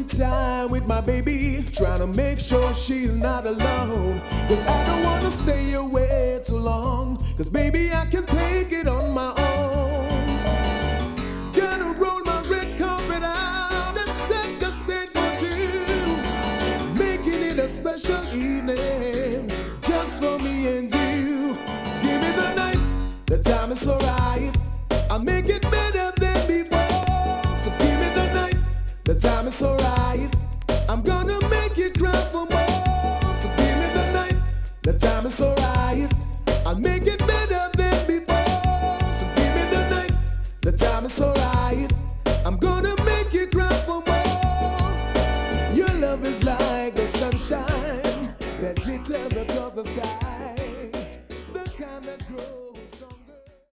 time with my baby, trying to make sure she's not alone. Cause I don't wanna stay away too long, cause baby I can take it on my own. Gotta roll my red carpet out and set the stage for two, making it a special evening just for me and you. Give me the night, the time is so right, I'll make it better than before. So give me the night, the time is so right, I'm gonna make you cry for more. So give me the night, the time is so right, I'll make it better than before. So give me the night, the time is so right, I'm gonna make you cry for more. Your love is like the sunshine that glitters across the sky.